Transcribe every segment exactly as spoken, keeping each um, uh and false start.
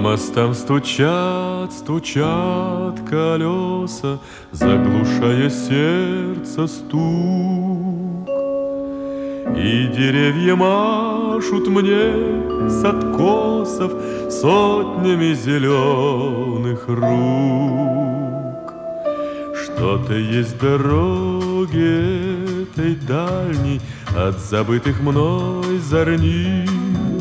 мостам стучат, стучат колеса, заглушая сердце стук. И деревья машут мне с откосов сотнями зеленых рук. Что-то есть в дороге этой дальней от забытых мной зорниц,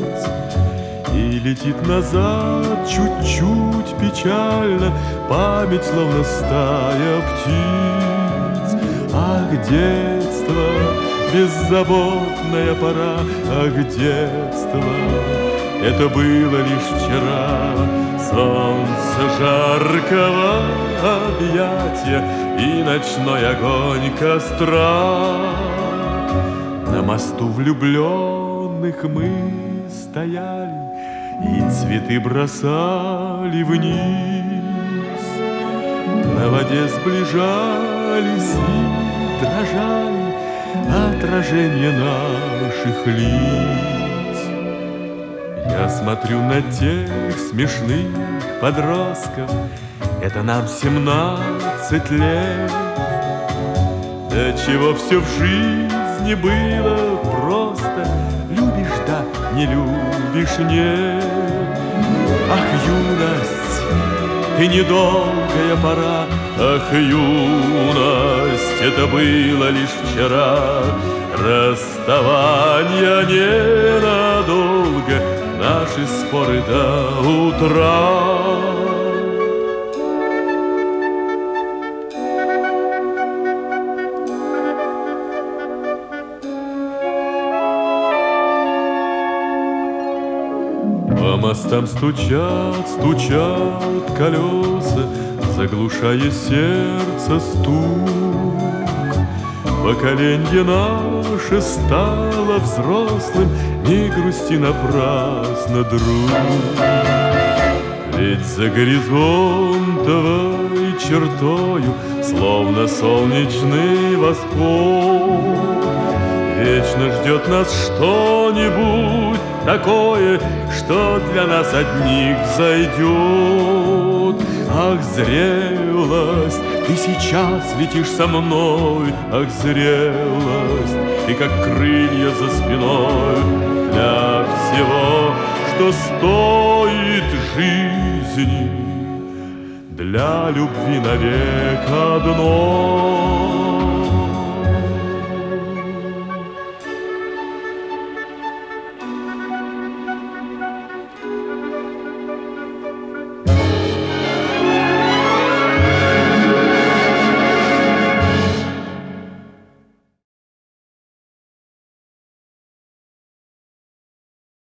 и летит назад чуть-чуть печально память, словно стая птиц. Ах, детство, беззаботная пора, ах, детство, это было лишь вчера. Солнце жаркого объятия и ночной огонь костра. На мосту влюбленных мы стояли и цветы бросали вниз. На воде сближались и дрожали отражения наших лиц. Я смотрю на тех смешных подростков, это нам семнадцать лет. Да чего все в жизни было просто, любишь, да не любишь, нет. Ах, юность, ты недолгая пора, ах, юность, это было лишь вчера. Расставание ненадолго, наши споры до утра. По мостам стучат, стучат колеса, заглушая сердце стук. Поколенье наше стало взрослым, не грусти напрасно, друг. Ведь за горизонтовой чертою, словно солнечный восход, вечно ждет нас что-нибудь такое, что для нас одних зайдет. Ах, зрелость, ты сейчас летишь со мной, ах, зрелость, ты как крылья за спиной. Для всего, что стоит жизни, для любви навек одной.